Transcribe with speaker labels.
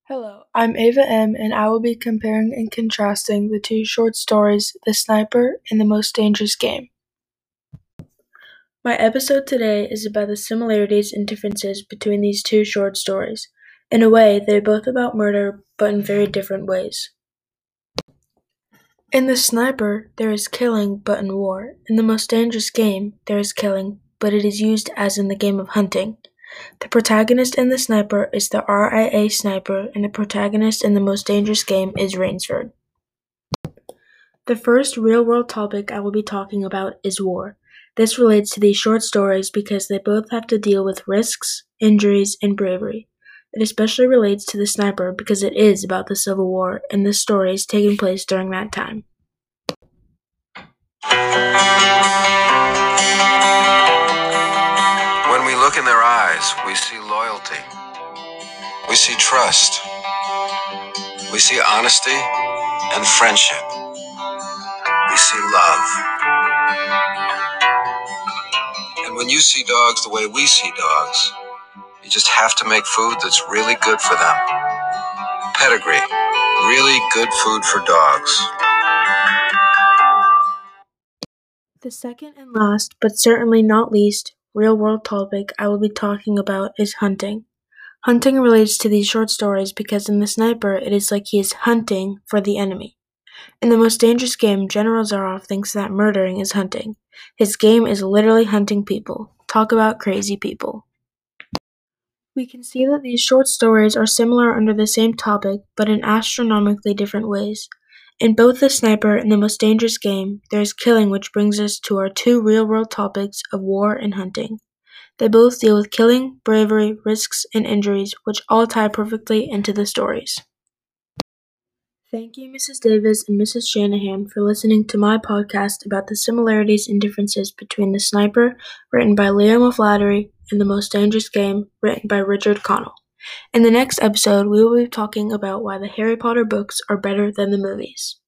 Speaker 1: Hello, I'm Ava M., and I will be comparing and contrasting the two short stories, The Sniper and The Most Dangerous Game. My episode today is about the similarities and differences between these two short stories. In a way, they're both about murder, but in very different ways. In The Sniper, there is killing, but in war. In The Most Dangerous Game, there is killing, but it is used as in the game of hunting. The protagonist in The Sniper is the RIA sniper, and the protagonist in The Most Dangerous Game is Rainsford. The first real-world topic I will be talking about is war. This relates to these short stories because they both have to deal with risks, injuries, and bravery. It especially relates to The Sniper because it is about the Civil War, and this story is taking place during that time.
Speaker 2: When we look in their eyes, we see loyalty. We see trust. We see honesty and friendship. We see love. And when you see dogs the way we see dogs, you just have to make food that's really good for them. Pedigree. Really good food for dogs.
Speaker 1: The second and last, but certainly not least, real-world topic I will be talking about is hunting. Hunting relates to these short stories because in The Sniper, it is like he is hunting for the enemy. In The Most Dangerous Game, General Zaroff thinks that murdering is hunting. His game is literally hunting people. Talk about crazy people. We can see that these short stories are similar under the same topic, but in astronomically different ways. In both The Sniper and The Most Dangerous Game, there is killing, which brings us to our two real-world topics of war and hunting. They both deal with killing, bravery, risks, and injuries, which all tie perfectly into the stories. Thank you, Mrs. Davis and Mrs. Shanahan, for listening to my podcast about the similarities and differences between The Sniper, written by Leo Maflattery, and The Most Dangerous Game, written by Richard Connell. In the next episode, we will be talking about why the Harry Potter books are better than the movies.